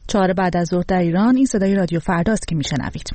4 بعد از ظهر در ایران. این صدای رادیو فرداست که میشنوید.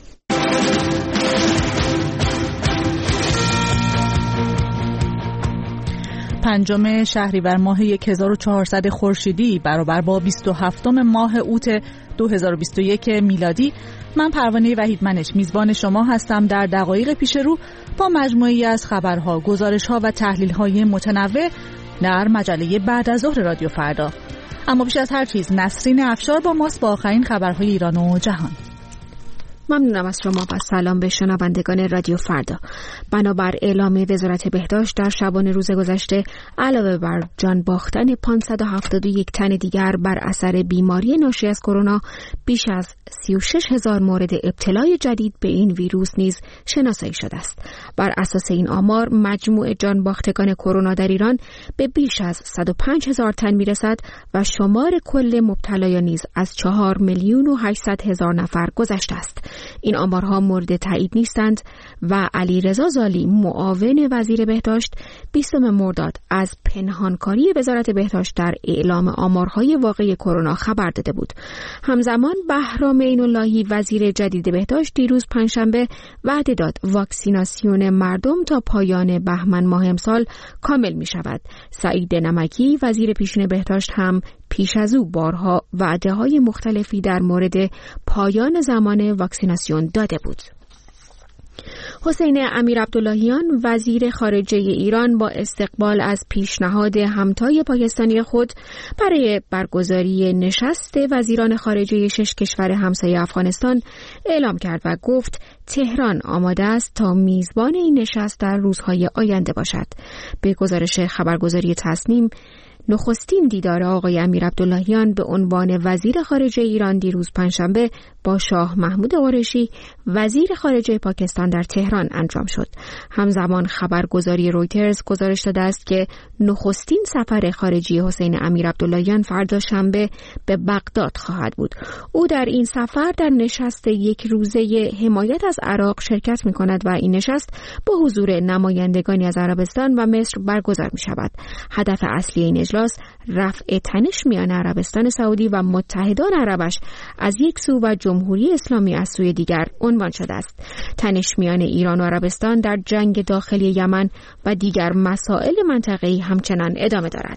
پنجم شهریور ماه 1400 خورشیدی برابر با 27 ماه اوت 2021 میلادی، من پروانه وحیدمنش میزبان شما هستم در دقایق پیش رو با مجموعه‌ای از خبرها، گزارش‌ها و تحلیل‌های متنوع در مجله بعد از ظهر رادیو فردا. اما بیش از هر چیز نسرین افشار با ماست با آخرین خبرهای ایران و جهان. ممنونم از شما و سلام به شنوندگان رادیو فردا. بنابر اعلام وزارت بهداشت در شبانه روز گذشته علاوه بر جان باختن 571 تن دیگر بر اثر بیماری ناشی از کرونا، بیش از 36,000 مورد ابتلای جدید به این ویروس نیز شناسایی شده است. بر اساس این آمار مجموع جان باختگان کرونا در ایران به بیش از 105,000 تن میرسد و شمار کل مبتلایان نیز از 4,800,000 نفر گذشته است. این آمارها مورد تایید نیستند و علیرضا زالی معاون وزیر بهداشت 20 مرداد از پنهانکاری وزارت بهداشت در اعلام آمارهای واقعی کرونا خبر داده بود. همزمان بهرام عین‌اللهی وزیر جدید بهداشت دیروز پنجشنبه وعده داد واکسیناسیون مردم تا پایان بهمن ماه امسال کامل می شود. سعید نمکی وزیر پیشین بهداشت هم پیش از او بارها وعده‌های مختلفی در مورد پایان زمان واکسیناسیون داده بود. حسین امیرعبداللهیان وزیر خارجه ایران با استقبال از پیشنهاد همتای پاکستانی خود برای برگزاری نشست وزیران خارجه 6 کشور همسایه افغانستان اعلام کرد و گفت تهران آماده است تا میزبان این نشست در روزهای آینده باشد. به گزارش خبرگزاری تصنیم، نخستین دیدار آقای امیرعبداللهیان به عنوان وزیر خارجه ایران دیروز پنجشنبه با شاه محمود قریشی وزیر خارجه پاکستان در تهران انجام شد. همزمان خبرگزاری رویترز گزارش داده است که نخستین سفر خارجی حسین امیرعبداللهیان فردا شنبه به بغداد خواهد بود. او در این سفر در نشست یک روزه حمایت از عراق شرکت می کند و این نشست با حضور نمایندگانی از عربستان و مصر برگزار می شود. هدف اصلی این اجلاس رفع تنش میان عربستان سعودی و متحدان عربش از یک سو و جمهوری اسلامی از سوی دیگر عنوان شده است. تنش میان ایران و عربستان در جنگ داخلی یمن و دیگر مسائل منطقه‌ای همچنان ادامه دارد.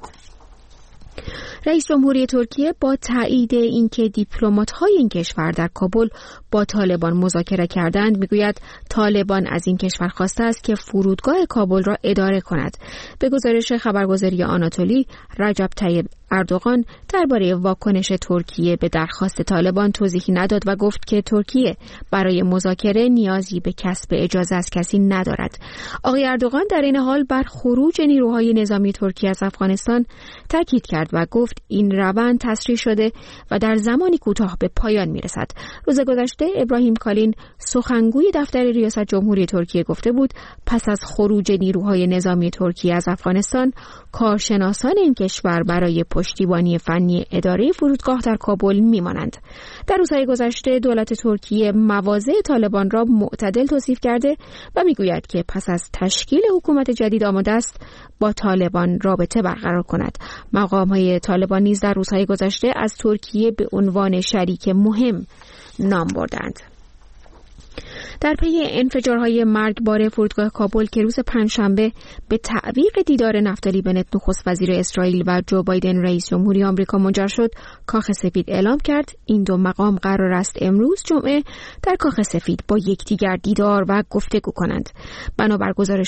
رئیس جمهوری ترکیه با تایید اینکه دیپلمات‌های این کشور در کابل با طالبان مذاکره کردند میگوید طالبان از این کشور خواسته است که فرودگاه کابل را اداره کند. به گزارش خبرگزاری آناتولی، رجب طیب اردوغان درباره واکنش ترکیه به درخواست طالبان توضیحی نداد و گفت که ترکیه برای مذاکره نیازی به کسب اجازه از کسی ندارد. آقای اردوغان در این حال بر خروج نیروهای نظامی ترکیه از افغانستان تاکید کرد و گفت این روند تسریع شده و در زمانی کوتاه به پایان میرسد. روز گذشته ابراهیم کالین سخنگوی دفتر ریاست جمهوری ترکیه گفته بود پس از خروج نیروهای نظامی ترکیه از افغانستان کارشناسان این کشور برای پشتیبانی فنی اداره فرودگاه در کابل میمانند. در روزهای گذشته دولت ترکیه مواضع طالبان را معتدل توصیف کرده و میگوید که پس از تشکیل حکومت جدید آماده است با طالبان رابطه برقرار کند. مقام‌های طالبان نیز در روزهای گذشته از ترکیه به عنوان شریک مهم نام بردند. در پی انفجارهای مرگبار فرودگاه کابل که روز پنجشنبه به تعویق دیدار نفتالی بنت نخست وزیر اسرائیل و جو بایدن رئیس جمهوری آمریکا منجر شد، کاخ سفید اعلام کرد این دو مقام قرار است امروز جمعه در کاخ سفید با یکدیگر دیدار و گفتگو کنند. بنابر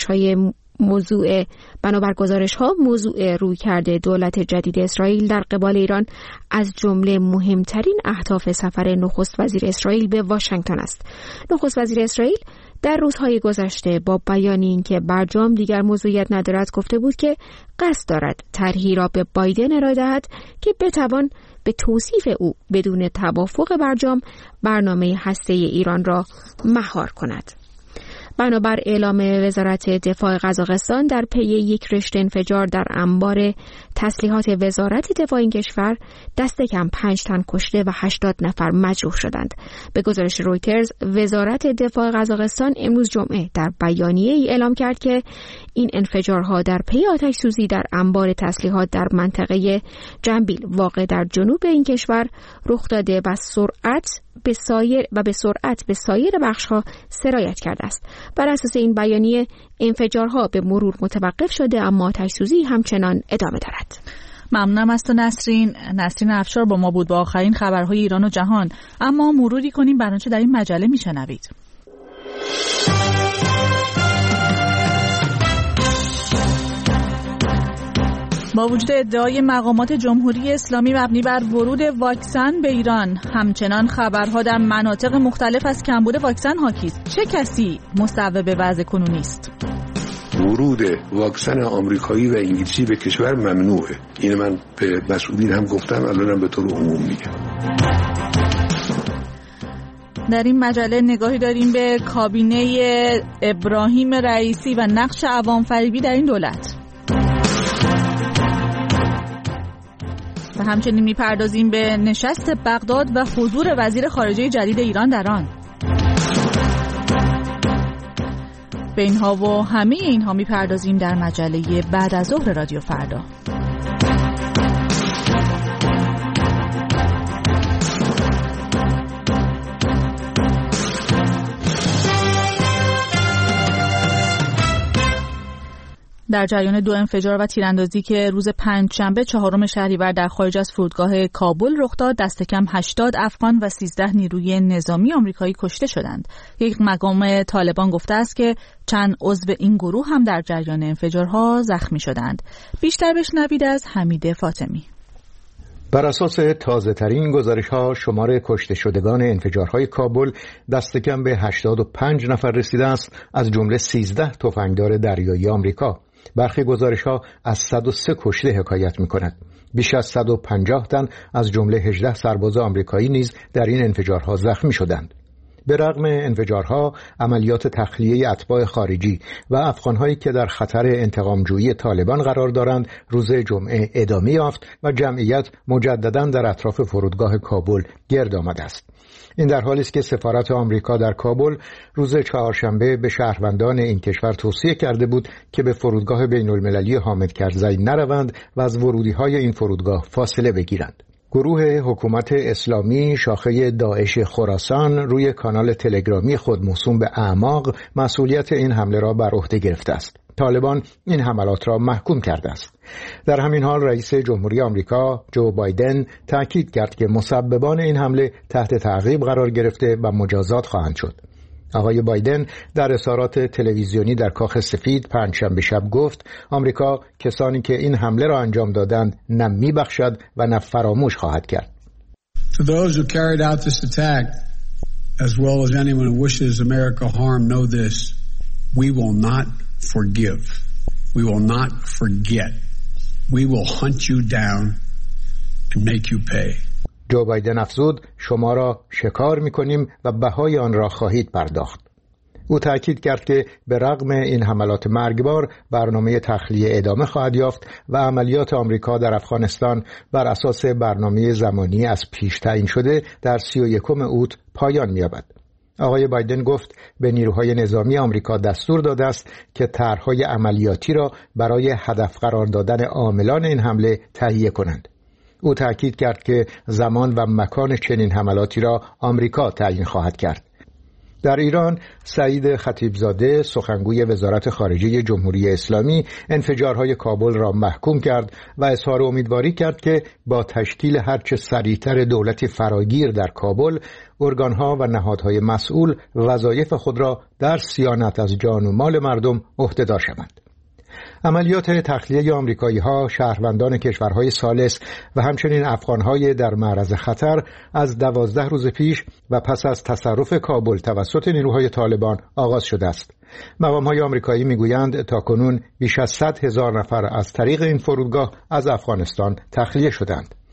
گزارش‌ها موضوع رویکرد دولت جدید اسرائیل در قبال ایران از جمله مهمترین اهداف سفر نخست وزیر اسرائیل به واشنگتن است. نخست وزیر اسرائیل در روزهای گذشته با بیان اینکه برجام دیگر موضوعیت ندارد گفته بود که قصد دارد طرحی را به بایدن ارائه دهد که بتوان به توصیف او بدون توافق برجام برنامه هسته ایران را مهار کند. بنابر اعلام وزارت دفاع قزاقستان، در پی یک رشته انفجار در انبار تسلیحات وزارت دفاع این کشور دست کم 5 تن کشته و 80 نفر مجروح شدند. به گزارش رویترز، وزارت دفاع قزاقستان امروز جمعه در بیانیه‌ای اعلام کرد که این انفجارها در پی آتش‌سوزی در انبار تسلیحات در منطقه جنبیل واقع در جنوب این کشور رخ داده و به سرعت به سایر بخش‌ها سرایت کرده است. بر اساس این بیانیه انفجارها به مرور متوقف شده، اما آتش‌سوزی همچنان ادامه دارد. ممنونم از تو نسرین افشار با ما بود با آخرین خبرهای ایران و جهان. اما مروری کنیم بر آنچه در این مجله میشنوید. با وجود ادعای مقامات جمهوری اسلامی مبنی بر ورود واکسن به ایران، همچنان خبرها در مناطق مختلف از کمبود واکسن حاکی است. چه کسی مصوب وضع کنونی است؟ ورود واکسن آمریکایی و انگلیسی به کشور ممنوعه. این من به مسئولین هم گفتم، الانم به طور عموم میگم. در این مجله نگاهی داریم به کابینه ابراهیم رئیسی و نقش عوام فریبی در این دولت. و همچنین میپردازیم به نشست بغداد و حضور وزیر خارجه جدید ایران در آن. به اینها و همه اینها میپردازیم در مجله بعد از ظهر رادیو فردا. در جریان 2 انفجار و تیراندازی که روز پنجشنبه 4 شهریور در خارج از فرودگاه کابل رخ داد، دست کم 80 افغان و 13 نیروی نظامی آمریکایی کشته شدند. یک مقام طالبان گفته است که چند عضو این گروه هم در جریان انفجارها زخمی شدند. بیشتر بشنوید از حمید فاطمی. بر اساس تازه‌ترین گزارش‌ها، شمار کشته شدگان انفجارهای کابل دست کم به 85 نفر رسیده است، از جمله 13 تفنگدار دریایی آمریکا. برخی گزارش‌ها از 103 کشته حکایت می‌کند. بیش از 150 تن از جمله 18 سرباز آمریکایی نیز در این انفجارها زخمی شدند. به رغم انفجارها، عملیات تخلیه اتباع خارجی و افغان‌هایی که در خطر انتقام‌جویی طالبان قرار دارند روز جمعه ادامه یافت و جمعیت مجدداً در اطراف فرودگاه کابل گرد آمده است. این در حالی است که سفارت آمریکا در کابل روز چهارشنبه به شهروندان این کشور توصیه کرده بود که به فرودگاه بین‌المللی حامد کرزی نروند و از ورودی‌های این فرودگاه فاصله بگیرند. گروه حکومت اسلامی شاخه داعش خراسان روی کانال تلگرامی خود موسوم به اعماق مسئولیت این حمله را بر عهده گرفته است. طالبان این حملات را محکوم کرده است. در همین حال رئیس جمهوری آمریکا جو بایدن تاکید کرد که مسببان این حمله تحت تعقیب قرار گرفته و مجازات خواهند شد. آقای بایدن در اظهارات تلویزیونی در کاخ سفید پنجشنبه شب گفت آمریکا کسانی که این حمله را انجام دادند نه میبخشد و نه فراموش خواهد کرد. To those who carried out this attack, as well as anyone who wishes America harm, know this: we will not forgive. We will not forget. We will hunt you down and make you pay. جو بایدن افزود شما را شکار می‌کنیم و بهای آن را خواهید پرداخت. او تأکید کرد که به رغم این حملات مرگبار برنامه تخلیه ادامه خواهد یافت و عملیات آمریکا در افغانستان بر اساس برنامه زمانی از پیش تعیین شده در 31 اوت پایان می‌یابد. آقای بایدن گفت به نیروهای نظامی آمریکا دستور داده است که طرح‌های عملیاتی را برای هدف قرار دادن عاملان این حمله تهیه کنند. او تأکید کرد که زمان و مکان چنین حملاتی را آمریکا تعیین خواهد کرد. در ایران، سعید خطیبزاده سخنگوی وزارت خارجه جمهوری اسلامی انفجارهای کابل را محکوم کرد و اظهار امیدواری کرد که با تشکیل هرچه سریعتر دولتی فراگیر در کابل، ارگانها و نهادهای مسئول وظایف خود را در صیانت از جان و مال مردم عهده‌دار شوند. عملیات تخلیه آمریکایی‌ها شهروندان کشورهای ثالث و همچنین افغان‌های در معرض خطر از 12 روز پیش و پس از تصرف کابل توسط نیروهای طالبان آغاز شده است. مقام‌های آمریکایی می‌گویند تاکنون بیش از 100,000 نفر از طریق این فرودگاه از افغانستان تخلیه شدند.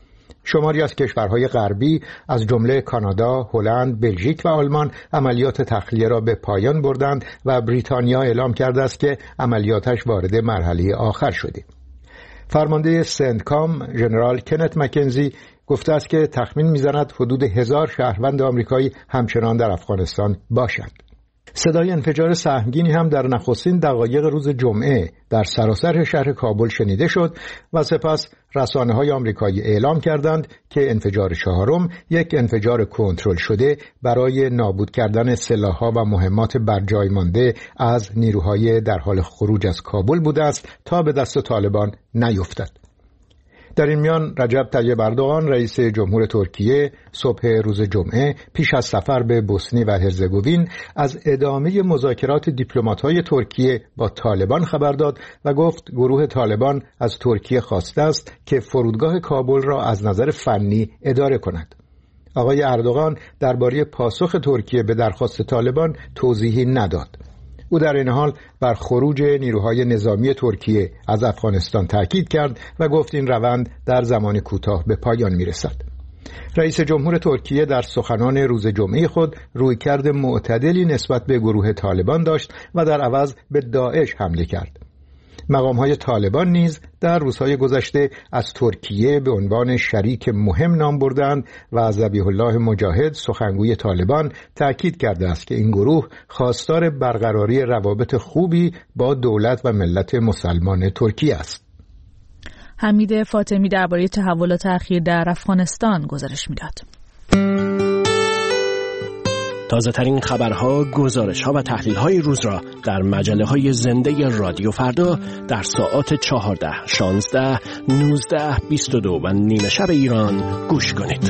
شماری از کشورهای غربی از جمله کانادا، هلند، بلژیک و آلمان عملیات تخلیه را به پایان بردند و بریتانیا اعلام کرده است که عملیاتش وارد مرحله آخر شده. فرمانده سنتکام ژنرال کنت مکنزی گفته است که تخمین می‌زند حدود 1000 شهروند آمریکایی همچنان در افغانستان باشند. صدای انفجار سهمگینی هم در نخستین دقایق روز جمعه در سراسر شهر کابل شنیده شد و سپس رسانه‌های آمریکایی اعلام کردند که انفجار چهارم یک انفجار کنترل شده برای نابود کردن سلاح‌ها و مهمات بر جای مانده از نیروهای در حال خروج از کابل بوده است تا به دست طالبان نیفتد. در این میان رجب طیب اردوغان رئیس جمهور ترکیه صبح روز جمعه پیش از سفر به بوسنی و هرزگوین از ادامه مذاکرات دیپلمات‌های ترکیه با طالبان خبر داد و گفت گروه طالبان از ترکیه خواسته است که فرودگاه کابل را از نظر فنی اداره کند. آقای اردوغان درباره پاسخ ترکیه به درخواست طالبان توضیحی نداد. او در این حال بر خروج نیروهای نظامی ترکیه از افغانستان تاکید کرد و گفت این روند در زمان کوتاه به پایان می‌رسد. رئیس جمهور ترکیه در سخنان روز جمعه خود رویکرد معتدلی نسبت به گروه طالبان داشت و در عوض به داعش حمله کرد. مقام‌های طالبان نیز در روزهای گذشته از ترکیه به عنوان شریک مهم نام بردند و ذبیح الله مجاهد سخنگوی طالبان تأکید کرده است که این گروه خواستار برقراری روابط خوبی با دولت و ملت مسلمان ترکیه است. حمید فاطمی درباره تحولات اخیر در افغانستان گزارش می‌داد. تازه ترین خبرها، گزارش‌ها و تحلیل‌های روز را در مجله‌های زنده رادیو فردا در ساعات 14، 16، 19، 22 و نیمه شب ایران گوش کنید.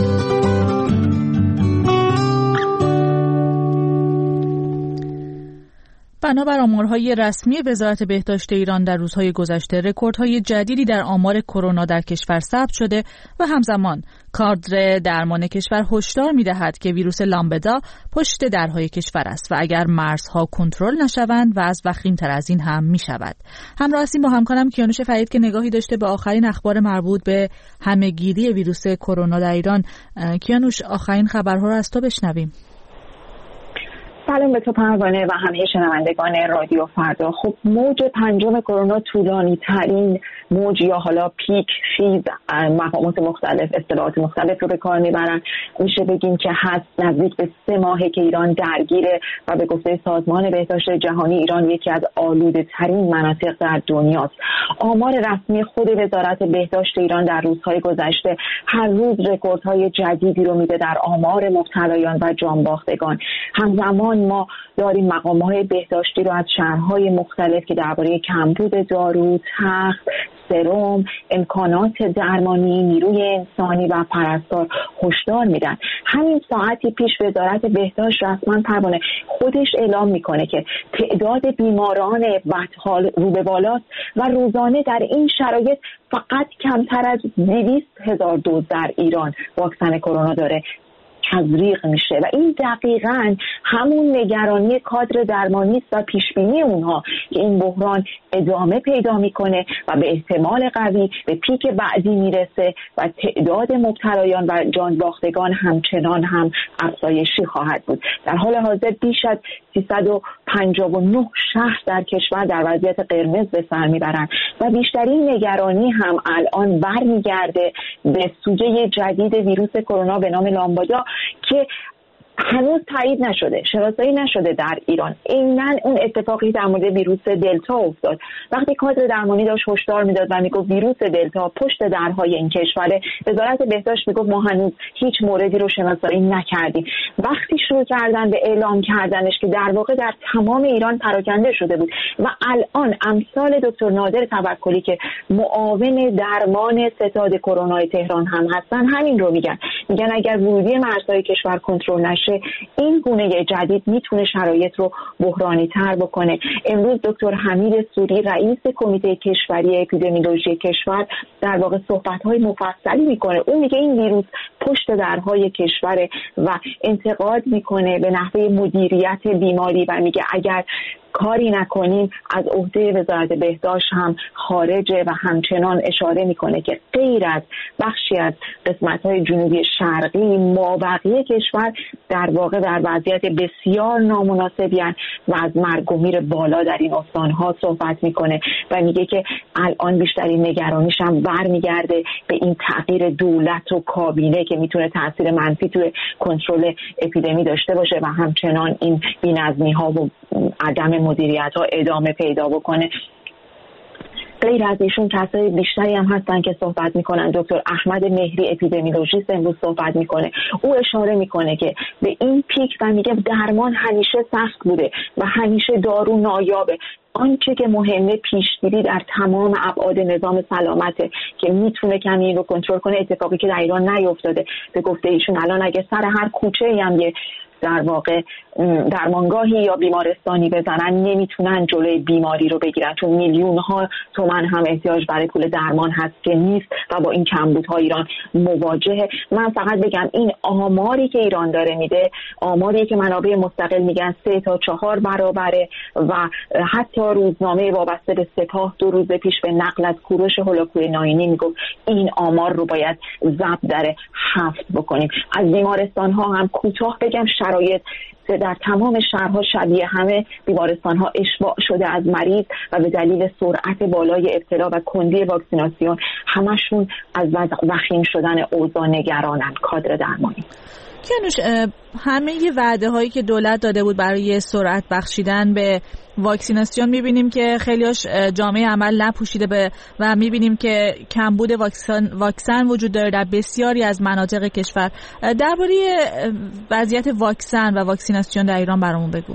بنابر آمارهای رسمی وزارت بهداشت ایران در روزهای گذشته رکوردهای جدیدی در آمار کرونا در کشور ثبت شده و همزمان کادر درمان کشور هشدار می‌دهد که ویروس لامبدا پشت درهای کشور است و اگر مرزها کنترل نشوند وضع وخیم‌تر از این هم می‌شود. همراه هستیم با همکارم کیانوش فرید که نگاهی داشته به آخرین اخبار مربوط به همه‌گیری ویروس کرونا در ایران. کیانوش، آخرین خبرها را از تو بشنویم. سلام به تو پروانه و همه شنوندگان رادیو فردا. خب موج پنجم کرونا طولانی ترین موج یا حالا پیک خیز مقامات مختلف اصطلاحات مختلف رو به کار میبرن. میشه بگیم که هست نزدیک به 3 ماهه که ایران درگیره و به گفته سازمان بهداشت جهانی ایران یکی از آلوده ترین مناطق در دنیاست. آمار رسمی خود وزارت بهداشت ایران در روزهای گذشته هر روز رکوردهای جدیدی رو میده در آمار مبتلایان و جانباختگان. همزمان ما داریم مقام‌های بهداشتی رو از شهرهای مختلف که درباره کمبود دارو، تخت، سرم، امکانات درمانی، نیروی انسانی و پرستار هشدار میدن. همین ساعتی پیش وزارت بهداشت رسما پروانه خودش اعلام میکنه که تعداد بیماران بدحال رو به بالاست و روزانه در این شرایط فقط کمتر از 200,000 دوز در ایران واکسن کرونا داره تزریق میشه و این دقیقاً همون نگرانی کادر درمانی است و پیشبینی اونها که این بحران ادامه پیدا میکنه و به احتمال قوی به پیک بعدی میرسه و تعداد مبتلایان و جانباختگان همچنان هم افزایشی خواهد بود. در حال حاضر بیش از 359 شهر در کشور در وضعیت قرمز به سر میبرن و بیشترین نگرانی هم الان برمیگرده به سوژه جدید ویروس کرونا به نام لامبدا که هنوز تایید نشده، شناسایی نشده در ایران. عیناً اون اتفاقی در مورد ویروس دلتا افتاد. وقتی کادر درمانی داشت هشدار میداد و میگفت ویروس دلتا پشت درهای این کشوره، وزارت بهداشت میگفت ما هنوز هیچ موردی رو شناسایی نکردیم. وقتی شروع کردن به اعلام کردنش که در واقع در تمام ایران پراکنده شده بود و الان امثال دکتر نادر توکلی که معاون درمان ستاد کرونا تهران هم هستن همین رو میگن اگر ورودی مرزهای کشور کنترل نشه این گونه جدید میتونه شرایط رو بحرانی تر بکنه. امروز دکتر حمید سوری رئیس کمیته کشوری اپیدمیولوژی کشور در واقع صحبت‌های مفصلی میکنه. اون میگه این ویروس پشت درهای کشور و انتقاد میکنه به نحوه مدیریت بیماری و میگه اگر کاری نکنیم از عهده وزارت بهداشت هم خارجه و همچنان اشاره میکنه که غیر از بخشی از قسمت‌های جنوبی شرقی مابقی کشور در واقع در وضعیت بسیار نامناسبی هستند و از مرگ و میر بالا در این استان‌ها صحبت میکنه و میگه که الان بیشترین نگرانیش هم برمیگرده به این تغییر دولت و کابینه که میتونه تاثیر منفی توی کنترل اپیدمی داشته باشه و همچنان این بی‌نظمی‌ها و عدم مدیریت‌ها ادامه پیدا بکنه. غیر از ایشون کسای بیشتری هم هستن که صحبت میکنن. دکتر احمد مهری اپیدمیولوژیست امروز صحبت میکنه. او اشاره میکنه که به این پیک و میگه درمان همیشه سخت بوده و همیشه دارو نایابه. آنچه که مهمه پیشگیری در تمام ابعاد نظام سلامته که میتونه کمی این رو کنترل کنه، اتفاقی که در ایران نیفتاده. به گفته ایشون الان اگه سر هر کوچه‌ای هم یه در واقع درمانگاهی یا بیمارستانی بزنن نمیتونن جلوی بیماری رو بگیرن، چون میلیون ها تومان هم احتیاج برای پول درمان هست که نیست و با این کمبودها ایران مواجهه. من فقط بگم این آماری که ایران داره میده، آماری که منابع مستقل میگن 3 تا 4 برابره و حتی روزنامه وابسته به سپاه 2 روز پیش به نقل از کوروش هولاکوی ناینی میگفت این آمار رو باید ضبط در 7 بکنیم. از بیمارستان ها هم کوتاه بگم شرایط در تمام شهرها شبیه همه بیمارستان‌ها اشباع شده از مریض و به دلیل سرعت بالای ابتلا و کندی واکسیناسیون همشون از وخیم شدن اوضاع نگرانن. کادر درمانی کیانوش، همه وعده هایی که دولت داده بود برای سرعت بخشیدن به واکسیناسیون میبینیم که خیلیاش جامعه عمل نپوشیده و میبینیم که کمبود واکسن وجود داره در بسیاری از مناطق کشور. درباره وضعیت واکسن و واکسیناسیون در ایران برامون بگو.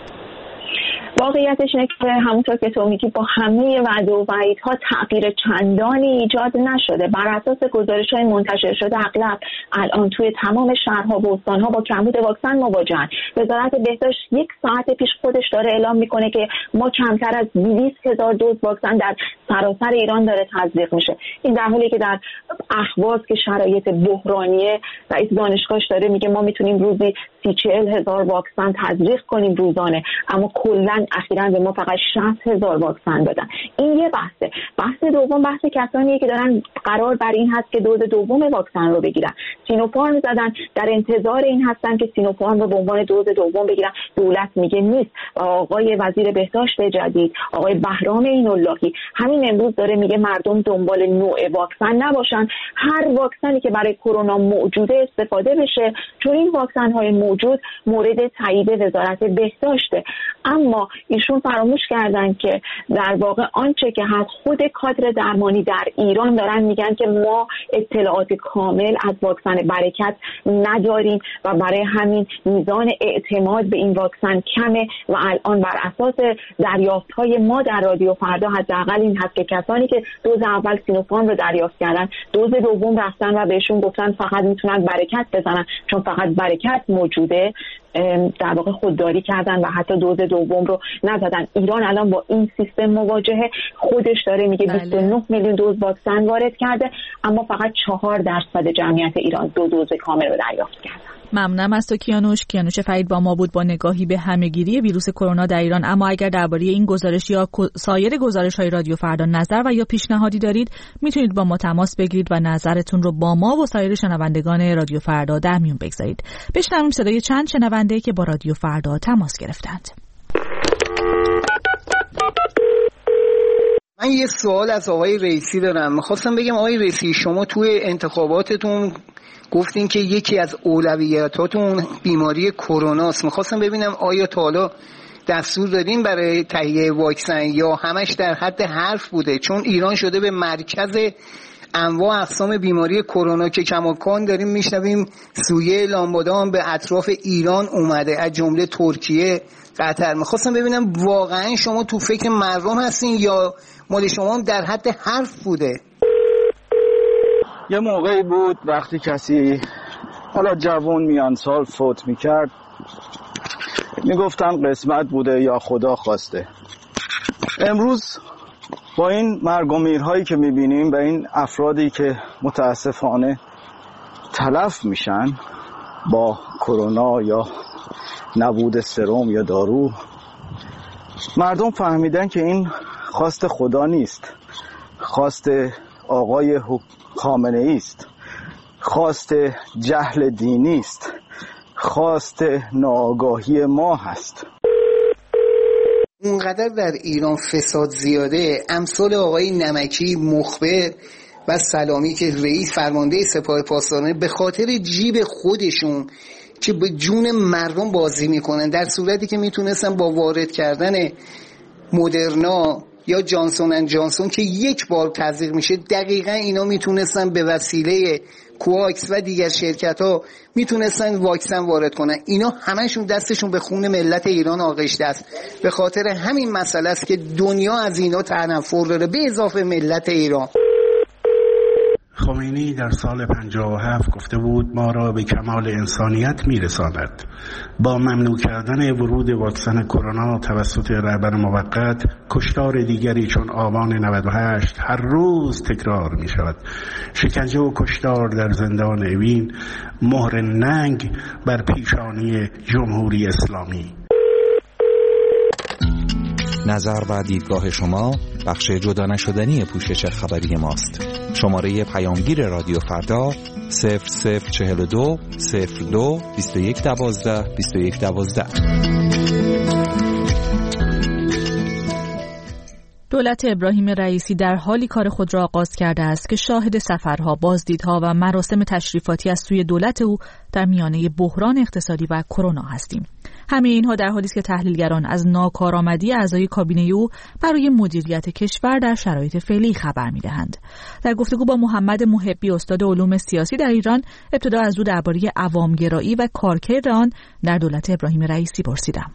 واقعیتش اینه که همونطور که تو میگی با همه وعده و وعیدها تغییر چندانی ایجاد نشده. بر اساس گزارش‌های منتشر شده اغلب الان توی تمام شهرها و استان‌ها با کمبود واکسن مواجهن. وزارت بهداشت 1 ساعت پیش خودش داره اعلام میکنه که ما کمتر از 200,000 دوز واکسن در سراسر ایران داره تزریق میشه. این در حالی که در اهواز که شرایط بحرانیه رئیس دانشگاهش داره میگه ما میتونیم روزی 30-40 هزار واکسن تزریق کنیم روزانه، اما کلا اخیراً به ما فقط 60,000 واکسن دادن. این یه بحثه. بحث دوم بحث کسانیه که دارن قرار بر این هست که دوز دوم واکسن رو بگیرن. سینوفارم زدن، در انتظار این هستن که سینوفارم رو به عنوان دوز دوم بگیرن. دولت میگه نیست. آقای وزیر بهداشت جدید، آقای بهرام این‌اللهی، همین امروز داره میگه مردم دنبال نوع واکسن نباشن، هر واکسنی که برای کرونا موجوده استفاده بشه، چون این واکسن‌های موجود مورد تایید وزارت بهداشته. اما ایشون فراموش کردن که در واقع آنچه که هست خود کادر درمانی در ایران دارن میگن که ما اطلاعات کامل از واکسن برکت نداریم و برای همین میزان اعتماد به این واکسن کمه و الان بر اساس دریافت‌های ما در رادیو فردا حداقل این هست که کسانی که دوز اول سینوفارم رو دریافت کردن دوز دوم رفتن و بهشون گفتن فقط میتونن برکت بزنن چون فقط برکت موجوده، در واقع خودداری کردن و حتی دوز دوم رو نزدن. ایران الان با این سیستم مواجهه. خودش داره میگه 29 میلیون دوز واکسن وارد کرده اما فقط 4% جمعیت ایران 2 دوز کامل رو دریافت کرده. ممنونم از تو کیانوش فرید با ما بود با نگاهی به همهگیری ویروس کرونا در ایران. اما اگر درباره این گزارش یا سایر گزارش‌های رادیو فردا نظر و یا پیشنهادی دارید میتونید با ما تماس بگیرید و نظرتون رو با ما و سایر شنوندگان رادیو فردا در میون بگذارید. بشنویم صدای چند شنونده که با رادیو فردا تماس گرفتند. من یه سوال از آقای رئیسی دارم. می‌خواستم بگم آقای رئیسی شما توی انتخاباتتون گفتین که یکی از اولویتاتون بیماری کرونا است. می‌خواستم ببینم آیا تا حالا دستور دادین برای تهیه واکسن یا همش در حد حرف بوده؟ چون ایران شده به مرکز انواع اقسام بیماری کرونا که کماکان داریم میشنویم سویه لامبادان به اطراف ایران اومده از جمله ترکیه، قطر. می‌خواستم ببینم واقعا شما تو فکر مردم هستین یا مال شما هم در حد حرف بوده؟ یه موقعی بود وقتی کسی حالا جوان میان سال فوت میکرد میگفتن قسمت بوده یا خدا خواسته. امروز با این مرگ و میرهایی که میبینیم و این افرادی که متاسفانه تلف میشن با کرونا یا نبود سرم یا دارو، مردم فهمیدن که این خواست خدا نیست، خواست آقای خامنه ای است، خواست جهل دینی است، خواست ناآگاهی ما هست. اونقدر در ایران فساد زیاده، امثال آقای نمکی مخبر و سلامی که رئیس فرمانده سپاه پاسداران به خاطر جیب خودشون که به جون مردم بازی میکنن، در صورتی که میتونستن با وارد کردن مدرنا یا جانسون اند جانسون که یک بار تزریق میشه، دقیقا اینا میتونستن به وسیله کوواکس و دیگر شرکت ها میتونستن واکسن وارد کنن. اینا همشون دستشون به خون ملت ایران آغشته است. به خاطر همین مسئله است که دنیا از اینا تنفر داره، به اضافه ملت ایران. خمینی در سال 57 گفته بود ما را به کمال انسانیت میرساند. با ممنوع کردن ورود واکسن کرونا توسط رهبر موقت، کشتار دیگری چون آبان 98 هر روز تکرار می شود. شکنجه و کشتار در زندان اوین مهر ننگ بر پیشانی جمهوری اسلامی. نظر و دیدگاه شما بخش جدا نشدنی پوشش خبری ماست. شماره پیامگیر رادیو فردا 0042 02 2112 2112. دولت ابراهیم رئیسی در حالی کار خود را آغاز کرده است که شاهد سفرها، بازدیدها و مراسم تشریفاتی از سوی دولت او در میانه بحران اقتصادی و کرونا هستیم. همه اینها در حالی است که تحلیلگران از ناکارآمدی اعضای کابینه او برای مدیریت کشور در شرایط فعلی خبر می‌دهند. در گفتگو با محمد محبی، استاد علوم سیاسی در ایران، ابتدا از او درباره عوامگرایی و کارکرد آن در دولت ابراهیم رئیسی پرسیدم.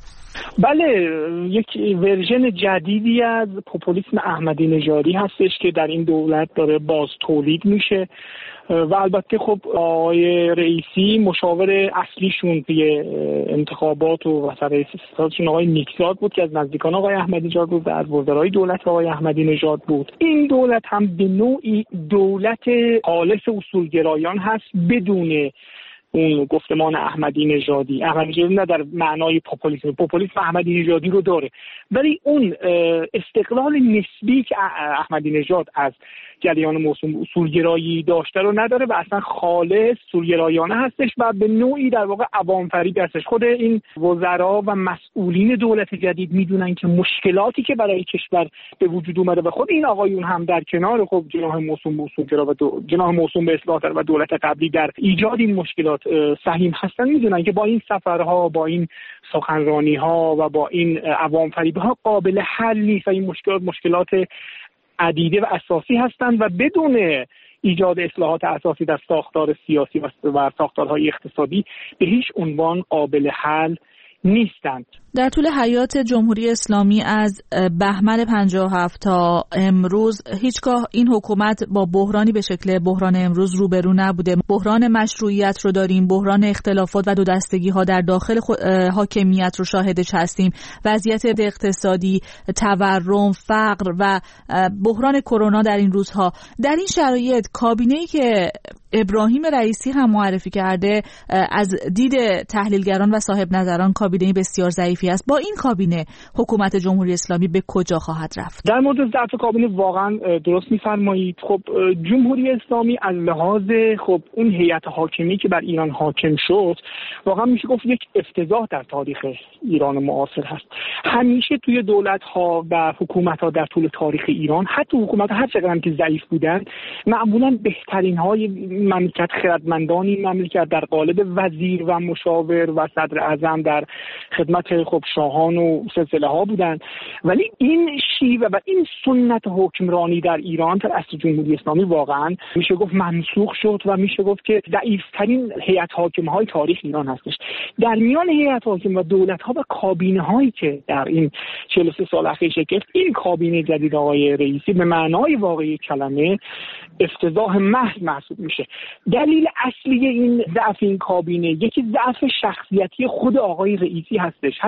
بله، یک ورژن جدیدی از پوپولیسم احمدی نژادی هستش که در این دولت داره باز تولید میشه و البته خب آقای رئیسی مشاور اصلیشون توی انتخابات و وزارت اقتصادشون آقای نیکزاد بود که از نزدیکان آقای احمدی نژاد بود و از وزرای دولت آقای احمدی نژاد بود. این دولت هم به نوعی دولت خالص اصولگرایان هست بدون اون گفتمان احمدی نژادی. احمدی نژادی نه در معنای پوپولیسم احمدی نژادی رو داره، ولی اون استقلال نسبی که احمدی نژاد از جریان موسوم اصولگرایی داشته رو نداره و اصلا خالص اصولگرایانه هستش و به نوعی در واقع عوام فریب هستش. خود این وزرا و مسئولین دولت جدید میدونن که مشکلاتی که برای کشور به وجود اومده و خود این آقایون هم در کنار خب جناح موسوم به اصولگرا و جناح موسوم به اصلاحات و دولت قبلی در ایجاد این مشکلات سهیم هستن، میدونن که با این سفرها، با این سخنرانی‌ها و با این عوام فریب‌ها قابل حل نیست و این مشکلات عدیده و اساسی هستند و بدون ایجاد اصلاحات اساسی در ساختار سیاسی و ساختارهای اقتصادی به هیچ عنوان قابل حل نیستند. در طول حیات جمهوری اسلامی از بهمن 57 تا امروز هیچگاه این حکومت با بحرانی به شکل بحران امروز روبرو نبوده. بحران مشروعیت رو داریم، بحران اختلافات و دو دستگی ها در داخل حاکمیت رو شاهدش هستیم، وضعیت اقتصادی، تورم، فقر و بحران کرونا در این روزها. در این شرایط کابینه‌ای که ابراهیم رئیسی هم معرفی کرده از دید تحلیلگران و صاحب نظران کابینه‌ای بسیار ضعیفی است. با این کابینه حکومت جمهوری اسلامی به کجا خواهد رفت؟ در مورد ضعف کابینه واقعا درست می‌فرمایید. خب جمهوری اسلامی از لحاظ خب اون هیئت حاکمی که بر ایران حاکم شد واقعا میشه گفت یک افتضاح در تاریخ ایران معاصر هست. همیشه توی دولت‌ها و حکومت‌ها در طول تاریخ ایران، حتی حکومت‌ها هر چقدر که ضعیف بودند، معمولاً بهترین‌های مملکت، خردمندانی مملکت در قالب وزیر و مشاور و صدر اعظم در خدمت خب شاهان و سلسله ها بودند. ولی این شیوه و این سنت حکمرانی در ایران در عصر جمهوری اسلامی واقعا میشه گفت منسوخ شد و میشه گفت که ضعیف‌ترین هیئت حاکمه های تاریخ ایران هستش. در میان هیئت حاکم و دولت ها و کابینه هایی که در این 43 سال اخیر شکل گرفت، این کابینه جدید آقای رئیسی به معنای واقعی کلمه افتضاح محض محسوب میشه. دلیل اصلی این ضعف این کابینه یکی ضعف شخصیتی خود آقای رئیسی هستش. حتی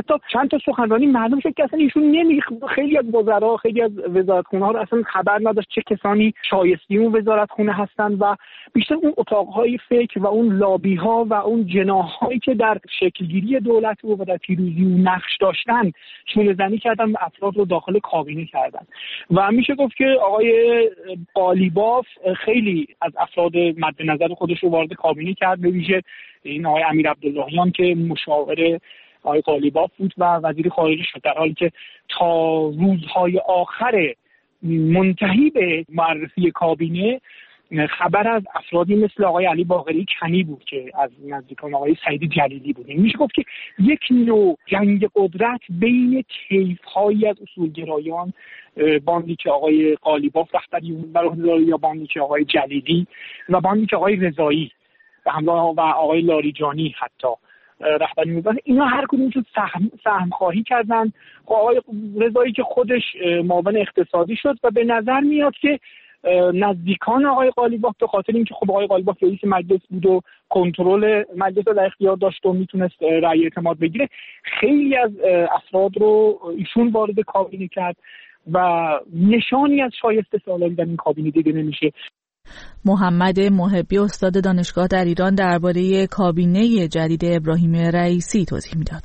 حتی چند تا سخنرانی معلوم شد که اصلا ایشون خیلی از وزرا، خیلی از وزارتخونه‌ها رو اصلا خبر نداشت چه کسانی شایسته اون وزارتخونه هستند و بیشتر اون اتاق‌های فکر و اون لابی‌ها و اون جناح‌هایی که در شکلگیری دولت و در پیروزی و نقش داشتن شونه‌زنی کردن و افراد رو داخل کابینه کردن. و میشه گفت که آقای قالیباف خیلی از افراد مد نظر خودش رو وارد کابینه کرد، به ویژه این آقای امیر عبداللهیان که مشاور آقای قالیباف بود و وزیر خارجه شد، در حالی که تا روزهای آخر منتهی به معرفی کابینه خبر از افرادی مثل آقای علی باقری کنی بود که از نزدیکان آقای سعید جلیلی بود. میشه گفت که یک نوع جنگ قدرت بین طیف‌هایی از اصولگرایان، باندی که آقای قالیباف رهبری بر عهده داره یا باندی که آقای جلیلی و باندی که آقای رضایی و همراه و آقای لاریجانی حتی رهبری می‌کنن، اینا هر کدومشون سهم خواهی کردن. آقای رضایی که خودش معاون اقتصادی شد و به نظر میاد که نزدیکان آقای قالیباف به خاطر اینکه خب آقای قالیباف رئیس مجلس بود و کنترل مجلس رو در اختیار داشت و میتونست رأی اعتماد بگیره، خیلی از افراد رو ایشون وارد کابینه کرد و نشانی از شایسته سالاری در این کابینه دیده نمیشه. محمد محبی استاد دانشگاه در ایران درباره کابینه جدید ابراهیم رئیسی توضیح میداد.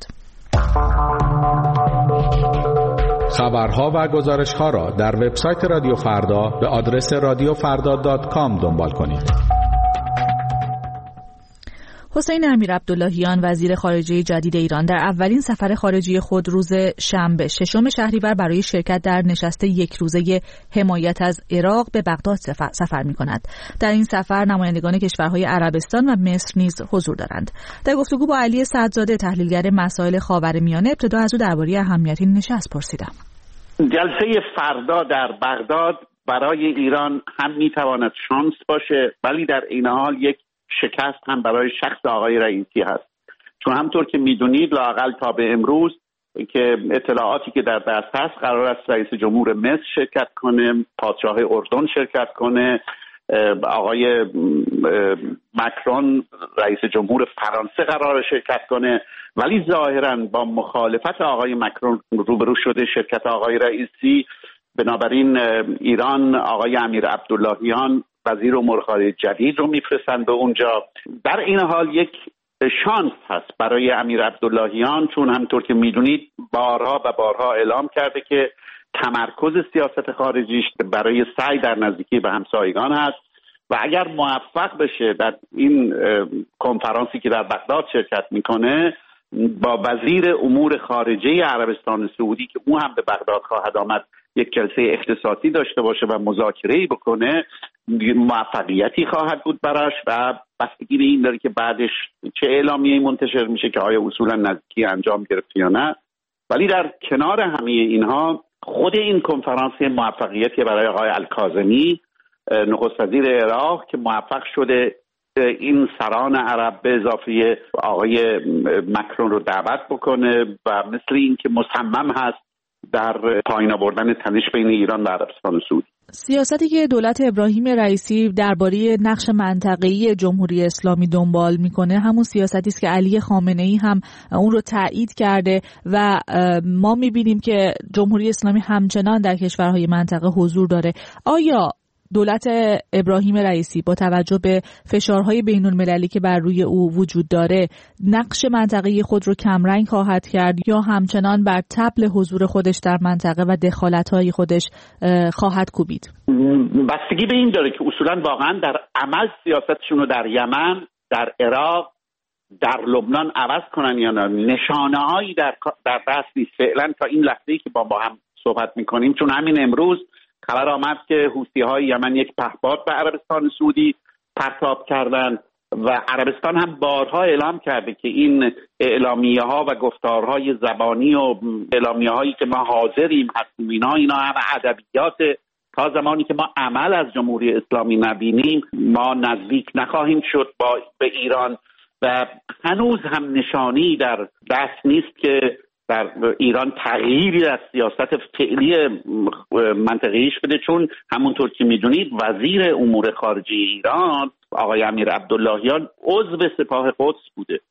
خبرها و گزارش‌ها را در وبسایت رادیو فردا به آدرس radiofarda.com دنبال کنید. حسین امیر عبداللهیان وزیر خارجه جدید ایران در اولین سفر خارجی خود روز شنبه 6 شهریور برای شرکت در نشست یک روزه حمایت از عراق به بغداد سفر می‌کند. در این سفر نمایندگان کشورهای عربستان و مصر نیز حضور دارند. در گفتگو با علی سعدزاده تحلیلگر مسائل خاورمیانه ابتدا از او درباره اهمیت این نشست پرسیدم. جلسه فردا در بغداد برای ایران هم می‌تواند شانس باشه، ولی در این حال یک شکست هم برای شخص آقای رئیسی هست، چون همطور که میدونید لااقل تا به امروز که اطلاعاتی که در دست هست قرار است رئیس جمهور مصر شرکت کنه، پادشاه اردن شرکت کنه، آقای مکرون رئیس جمهور فرانسه قرار شرکت کنه، ولی ظاهرا با مخالفت آقای مکرون روبرو شده شرکت آقای رئیسی. بنابراین ایران آقای امیر عبداللهیان وزیر امور خارجه جدید رو میفرستند به اونجا. در این حال یک شانس هست برای امیر عبداللهیان، چون همطور که میدونید بارها و بارها اعلام کرده که تمرکز سیاست خارجیش برای سعی در نزدیکی به همسایگان هست و اگر موفق بشه در این کنفرانسی که در بغداد شرکت میکنه با وزیر امور خارجه عربستان سعودی که او هم به بغداد خواهد آمد یک جلسه اختصاصی داشته باشه و مذاکره‌ای بکنه، موفقیتی خواهد بود براش و بستگی به این داره که بعدش چه اعلامیه‌ای منتشر میشه که آیا اصولا نزدیکی انجام گرفت یا نه. ولی در کنار همه اینها خود این کنفرانس موفقیتی برای آقای الکاظمی نخست وزیر عراق که موفق شده این سران عرب به اضافه آقای مکرون رو دعوت بکنه و مثل این که مصمم هست در پایین آوردن تنش بین ایران و عربستان سعودی. سیاستی که دولت ابراهیم رئیسی درباره نقش منطقه‌ای جمهوری اسلامی دنبال میکنه همون سیاستی است که علی خامنه‌ای هم اون رو تایید کرده و ما میبینیم که جمهوری اسلامی همچنان در کشورهای منطقه حضور داره. آیا دولت ابراهیم رئیسی با توجه به فشارهای بین‌المللی که بر روی او وجود داره نقش منطقه‌ای خود رو کمرنگ خواهد کرد یا همچنان بر طبل حضور خودش در منطقه و دخالت‌های خودش خواهد کوبید؟ بستگی به این داره که اصولاً واقعاً در عمل سیاستشون رو در یمن، در عراق، در لبنان عوض کنن یا نه. نشانه‌هایی در دست نیست فعلا تا این لحظه‌ای که با هم صحبت می‌کنیم، چون همین امروز خبر آمد که حوثی‌های یمن یک پهپاد به عربستان سعودی پرتاب کردند و عربستان هم بارها اعلام کرده که این اعلامیه‌ها و گفتارهای زبانی و اعلامیه‌هایی که ما حاضریم هستیم اینا هم ادبیات، تا زمانی که ما عمل از جمهوری اسلامی نبینیم ما نزدیک نخواهیم شد به ایران و هنوز هم نشانی در دست نیست که در ایران تغییری در سیاست فعلی منطقه‌ایش بده، چون همونطور که میدونید وزیر امور خارجه ایران آقای امیر عبداللهیان عضو سپاه قدس بوده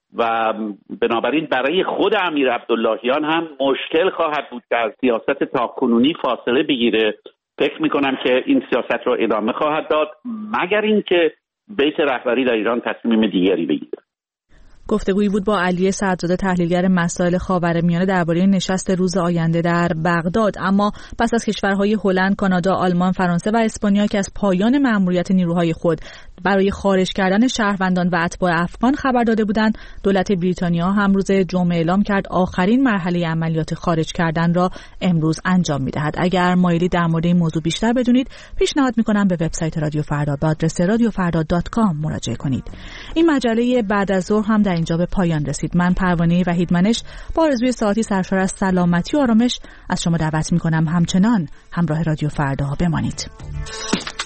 و بنابراین برای خود امیر عبداللهیان هم مشکل خواهد بود که از سیاست تاکنونی فاصله بگیره. فکر میکنم که این سیاست رو ادامه خواهد داد مگر اینکه بیت رهبری در ایران تصمیم دیگری بگیره. گفتگویی بود با علی سعدزاده، تحلیلگر مسائل خاورمیانه، درباره نشست روز آینده در بغداد. اما پس از کشورهای هلند، کانادا، آلمان، فرانسه و اسپانیا که از پایان مأموریت نیروهای خود برای خارج کردن شهروندان و اتباع افغان خبر داده بودند، دولت بریتانیا هم روز جمعه اعلام کرد آخرین مرحله عملیات خارج کردن را امروز انجام می‌دهد. اگر مایلی در مورد این موضوع بیشتر بدونید، پیشنهاد می‌کنم به وبسایت رادیو فردا به آدرس radiofarda.com مراجعه کنید. این مجله بعد از ظهر هم در اینجا به پایان رسید. من پروانه وحیدمنش با آرزوی ساعتی سرشار از سلامتی و آرامش از شما دعوت می‌کنم همچنان همراه رادیو فردا بمانید.